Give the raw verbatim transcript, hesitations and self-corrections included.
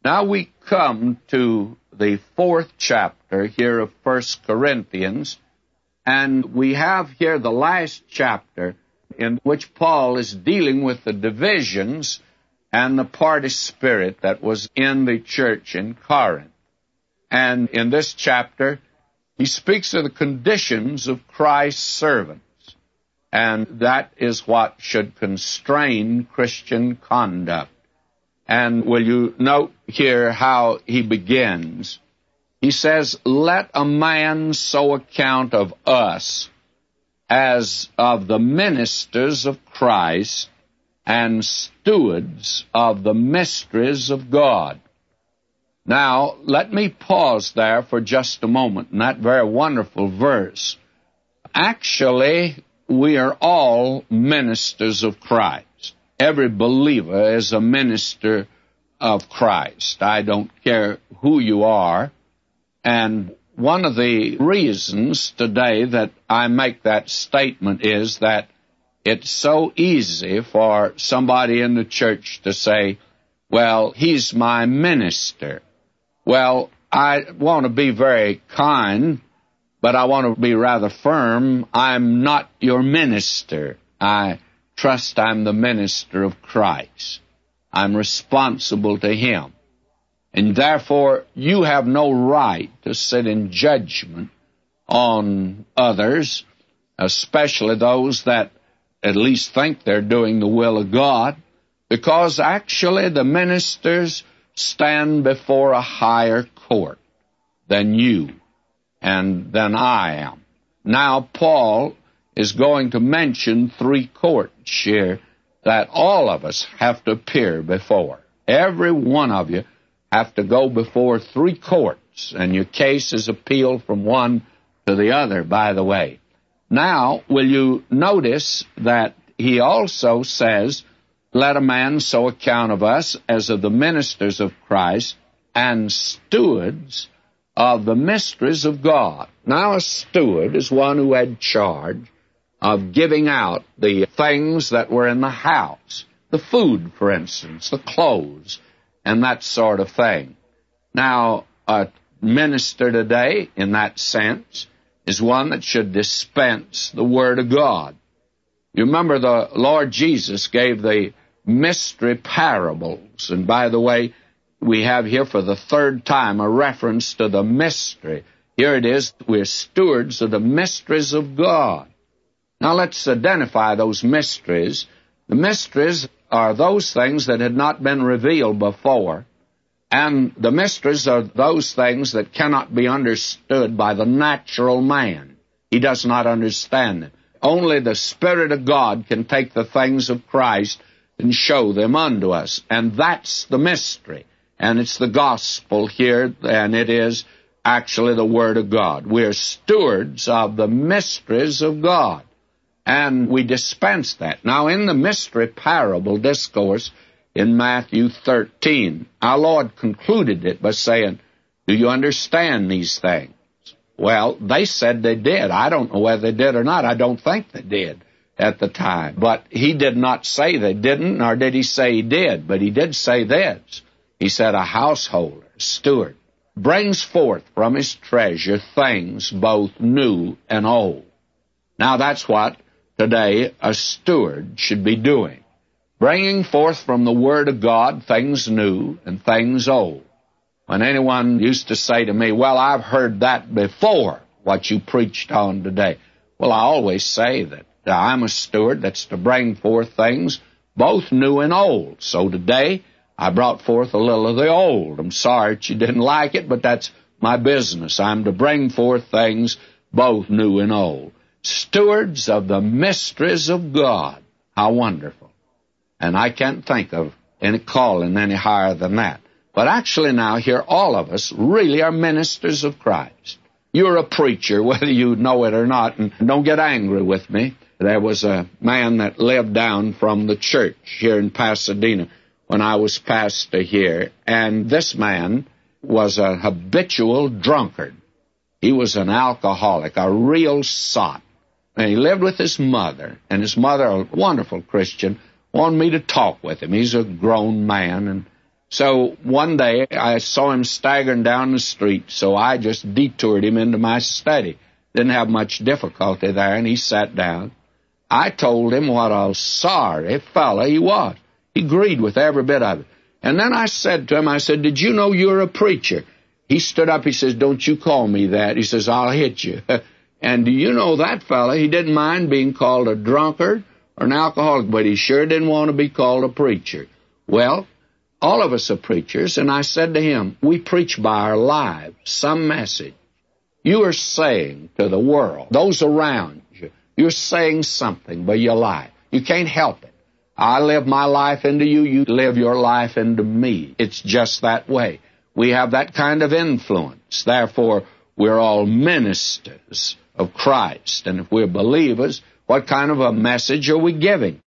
Now we come to the fourth chapter here of First Corinthians, and we have here the last chapter in which Paul is dealing with the divisions and the party spirit that was in the church in Corinth. And in this chapter, he speaks of the conditions of Christ's servants, and that is what should constrain Christian conduct. And will you note here how he begins? He says, "Let a man so account of us as of the ministers of Christ and stewards of the mysteries of God." Now, let me pause there for just a moment in that very wonderful verse. Actually, we are all ministers of Christ. Every believer is a minister of Christ. I don't care who you are. And one of the reasons today that I make that statement is that it's so easy for somebody in the church to say, well, he's my minister. Well, I want to be very kind, but I want to be rather firm. I'm not your minister. I trust I'm the minister of Christ. I'm responsible to Him. And therefore, you have no right to sit in judgment on others, especially those that at least think they're doing the will of God, because actually the ministers stand before a higher court than you and than I am. Now, Paul is going to mention three courts here that all of us have to appear before. Every one of you have to go before three courts, and your case is appealed from one to the other, by the way. Now, will you notice that he also says, "Let a man so account of us as of the ministers of Christ and stewards of the mysteries of God." Now, a steward is one who had charge of giving out the things that were in the house, the food, for instance, the clothes, and that sort of thing. Now, a minister today, in that sense, is one that should dispense the Word of God. You remember the Lord Jesus gave the mystery parables, and by the way, we have here for the third time a reference to the mystery. Here it is, we're stewards of the mysteries of God. Now let's identify those mysteries. The mysteries are those things that had not been revealed before, and the mysteries are those things that cannot be understood by the natural man. He does not understand them. Only the Spirit of God can take the things of Christ and show them unto us, and that's the mystery. And it's the gospel here, and it is actually the Word of God. We're stewards of the mysteries of God, and we dispense that. Now, in the mystery parable discourse in Matthew thirteen, our Lord concluded it by saying, "Do you understand these things?" Well, they said they did. I don't know whether they did or not. I don't think they did at the time. But he did not say they didn't, nor did he say he did. But he did say this. He said, "A householder, steward, brings forth from his treasure things both new and old." Now that's what today a steward should be doing, bringing forth from the Word of God things new and things old. When anyone used to say to me, "Well, I've heard that before, what you preached on today," well, I always say that I'm a steward that's to bring forth things both new and old. So today, I brought forth a little of the old. I'm sorry that you didn't like it, but that's my business. I'm to bring forth things both new and old. Stewards of the mysteries of God. How wonderful. And I can't think of any calling any higher than that. But actually now here, all of us really are ministers of Christ. You're a preacher, whether you know it or not, and don't get angry with me. There was a man that lived down from the church here in Pasadena when I was pastor here, and this man was a habitual drunkard. He was an alcoholic, a real sot. And he lived with his mother, and his mother, a wonderful Christian, wanted me to talk with him. He's a grown man, and So one day I saw him staggering down the street, so I just detoured him into my study. Didn't have much difficulty there, and he sat down. I told him what a sorry fellow he was. He agreed with every bit of it. And then I said to him, I said, did you know you're a preacher? He stood up, he says, don't you call me that. He says, I'll hit you. And do you know that fellow, he didn't mind being called a drunkard or an alcoholic, but he sure didn't want to be called a preacher. Well, all of us are preachers, and I said to him, we preach by our lives, some message. You are saying to the world, those around you, you're saying something by your life. You can't help it. I live my life into you, you live your life into me. It's just that way. We have that kind of influence. Therefore, we're all ministers of Christ. And if we're believers, what kind of a message are we giving?